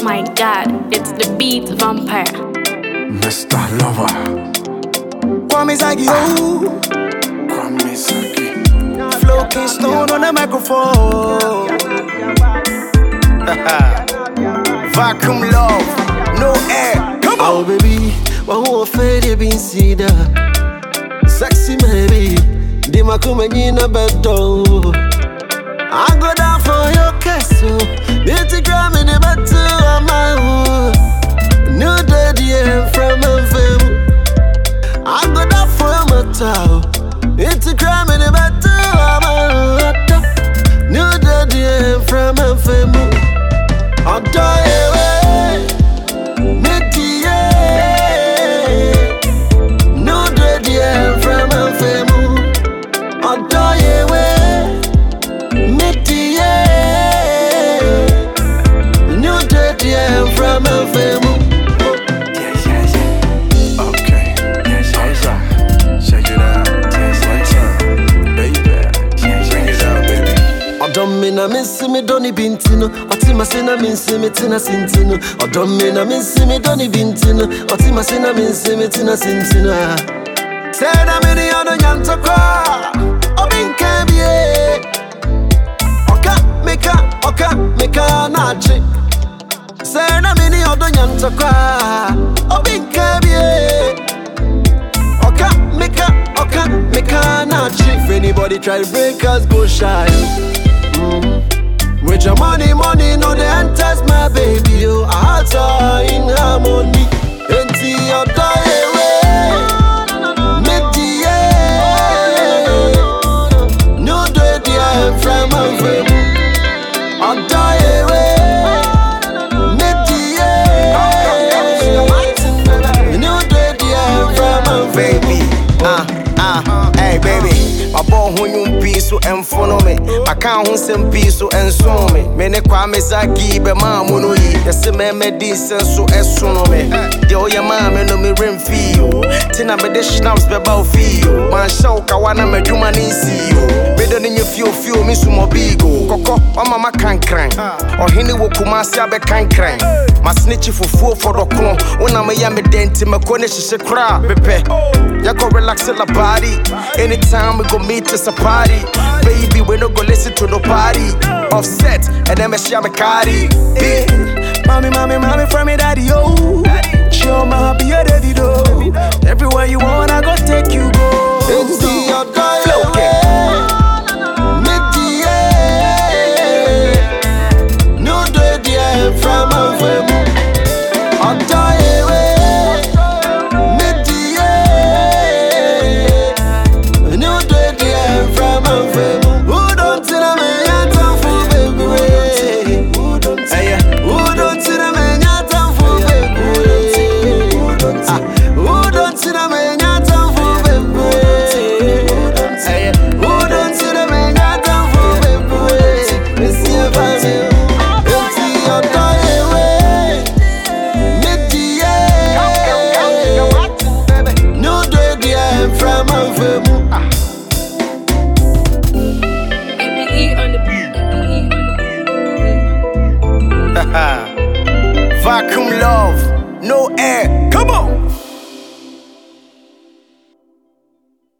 My God, it's the beat vampire. Mr. Lover. Kwame Zagi, oh. Kwame Zagi. Flow Kingston on the microphone. Vacuum love, no air. Come on. Oh baby, one who afraid you been see that. Sexy baby, di makuma nyina beto. I go down for your castle. Need to grab me the battle of my own. New daddy from my family. I go down for your matter. Need to grab me the battle of my own. New daddy from my family. I'll die away. Media. New daddy from my family. I'll die away. From a family. Okay. Check it out. Baby. Bring it out, baby. I don't mean I miss me, Donny Bintino. I think my sin, I miss me, Tina Sintino. I don't mean I miss me, Donny Bintino. I think my sin, I miss me, Tina Sintino. Said I'm in the other Yantaka. I've been cabby. Oka, make a nachi. Say na mini odo nyantokwa obi nkabie oka meka na chief. Anybody try to break us go shy. With your money no the enters my baby. You hearts are in harmony. Enti odo ewe medie no do dia from my family. Odo ewe baby, hey baby, my boy who you be so and follow me. I can't who some peace so and so me. Mene Kwame Zagi be ma mono yi. Yes me decent so as soon me. The oya mama no me rim feel. Tina me de schnapps be bow feel. Man show kawana me do man see you. Me don't in you feel me sumo bigo. Koko o mama can cry. Or hini wo kumasi abe can cry. My snitchy for the clone. When I'm a yammy denti, my corner she cry, pepe. Ya go relax in the body. Anytime we go meet us a party. Baby, we no go listen to nobody. Offset, and then me share me cardi. Mommy, from me daddy, oh. Show my happy, you're ready, though. Everywhere you want, I go take you, go. It's the Flow no do from a family. I'll die away. Media. No do from a family. Who don't tell a man you're done for baby? Who don't tell a man you're done for baby? Who don't tell a man you're done for baby? Who don't tell a man you're done for baby? Let's see if I will. From a family. Vacuum love, no